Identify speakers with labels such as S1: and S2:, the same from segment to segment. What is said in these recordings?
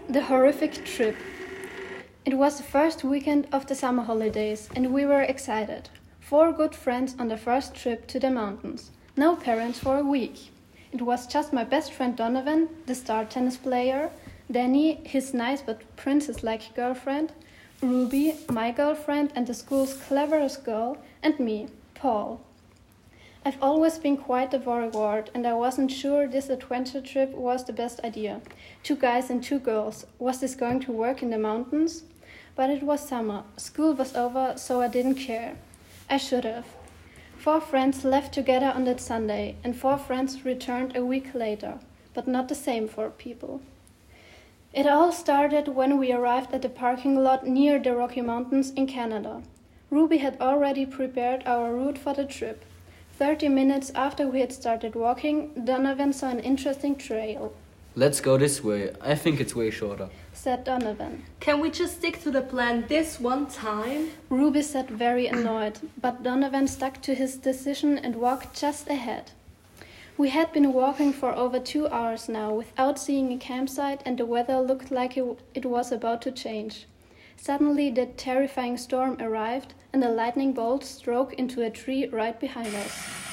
S1: The horrific trip. It was the first weekend of the summer holidays, and we were excited. 4 good friends on the first trip to the mountains. No parents for a week. It was just my best friend Donovan, the star tennis player, Danny, his nice but princess-like girlfriend, Ruby, my girlfriend and the school's cleverest girl, and me, Paul. I've always been quite a worrywart, and I wasn't sure this adventure trip was the best idea. 2 guys and 2 girls. Was this going to work in the mountains? But it was summer. School was over, so I didn't care. I should have. 4 friends left together on that Sunday, and 4 friends returned a week later, but not the same 4 people. It all started when we arrived at the parking lot near the Rocky Mountains in Canada. Ruby had already prepared our route for the trip. 30 minutes after we had started walking, Donovan saw an interesting trail.
S2: Let's go this way. I think it's way shorter,
S1: said Donovan.
S3: Can we just stick to the plan this one time?
S1: Ruby said, very annoyed, but Donovan stuck to his decision and walked just ahead. We had been walking for over 2 hours now without seeing a campsite, and the weather looked like it was about to change. Suddenly the terrifying storm arrived, and a lightning bolt struck into a tree right behind us.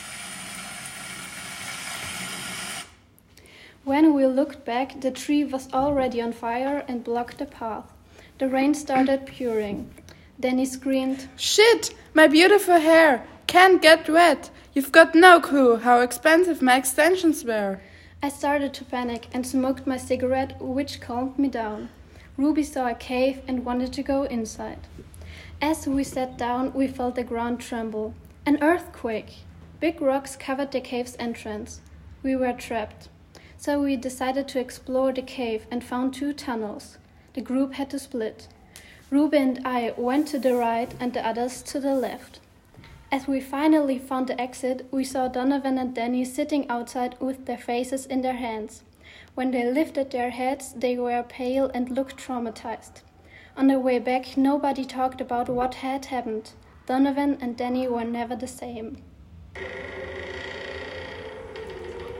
S1: When we looked back, the tree was already on fire and blocked the path. The rain started pouring. Danny screamed,
S4: "Shit! My beautiful hair! Can't get wet! You've got no clue how expensive my extensions were!"
S1: I started to panic and smoked my cigarette, which calmed me down. Ruby saw a cave and wanted to go inside. As we sat down, we felt the ground tremble. An earthquake! Big rocks covered the cave's entrance. We were trapped. So we decided to explore the cave and found 2 tunnels. The group had to split. Ruby and I went to the right and the others to the left. As we finally found the exit, we saw Donovan and Danny sitting outside with their faces in their hands. When they lifted their heads, they were pale and looked traumatized. On the way back, nobody talked about what had happened. Donovan and Danny were never the same.